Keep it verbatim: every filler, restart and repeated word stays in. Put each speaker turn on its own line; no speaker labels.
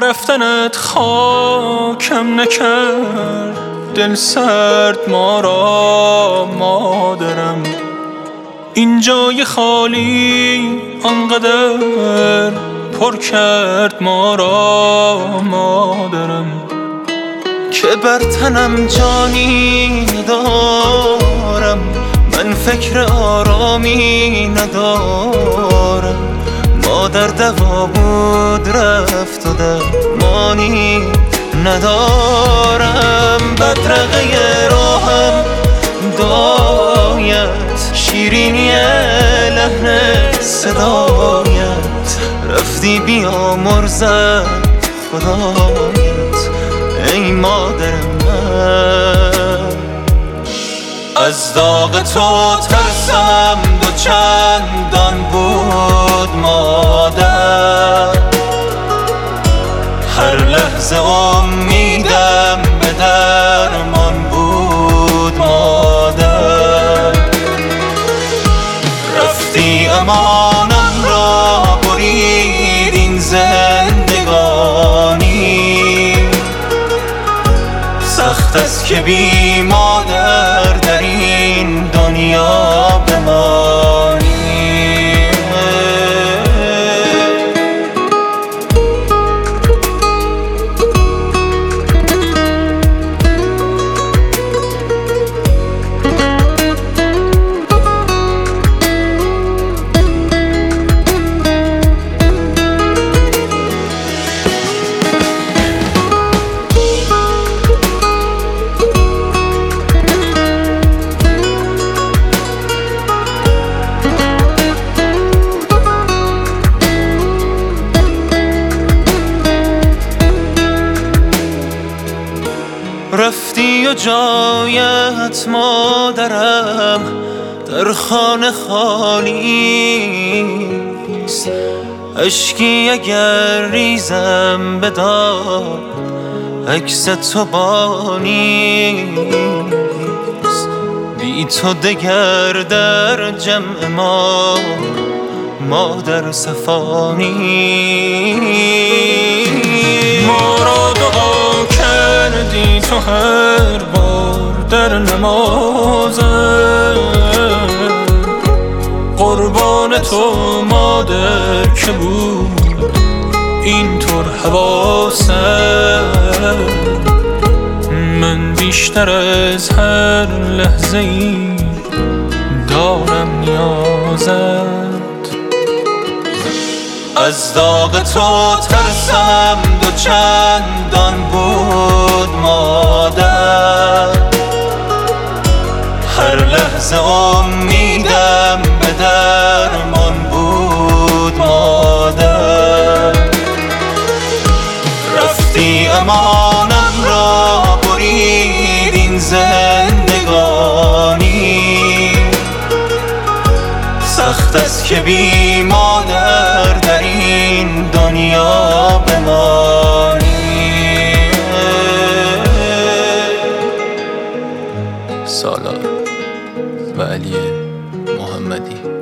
رفتنت خاکم نکرد دل سرد ما را مادرم. این جای خالی آنقدر پر کرد ما را مادرم که بر تنم جانی ندارم، من فکر آرامی ندارم. مادر دوا بود رفت و درمانی ندارم. بدرقه راهم دایت، شیرینی لحن صدایت، رفتی بیامرزد خدایت ای مادر من. از داغ تو ترسم دو چندان بود مادر، هر لحظه امیدم به درمان بود مادر. رفتی امانم را برید این زندگانی، سخت است که بی مادر در این دنیا بمانی. رفتی و جایت مادرم در خانه خالیست، اشکی اگر ریزم به داد عکس تو بانیست. بی تو دگر در جمع ما مادر صفانی. ما را دعا کردی تو هر بار در نمازم، قربان تو مادر که بود اینطور حواسم. من بیشتر از هر لحظه ای دارم نیازت. از داغ تو ترسم دو چندان بود مادر، هر لحظه امیدم به درمان بود مادر. رفتی امانم را برید این زندگانی، سخت است که بی مادر در این دنیا بمانی.
سالار و علی محمدی.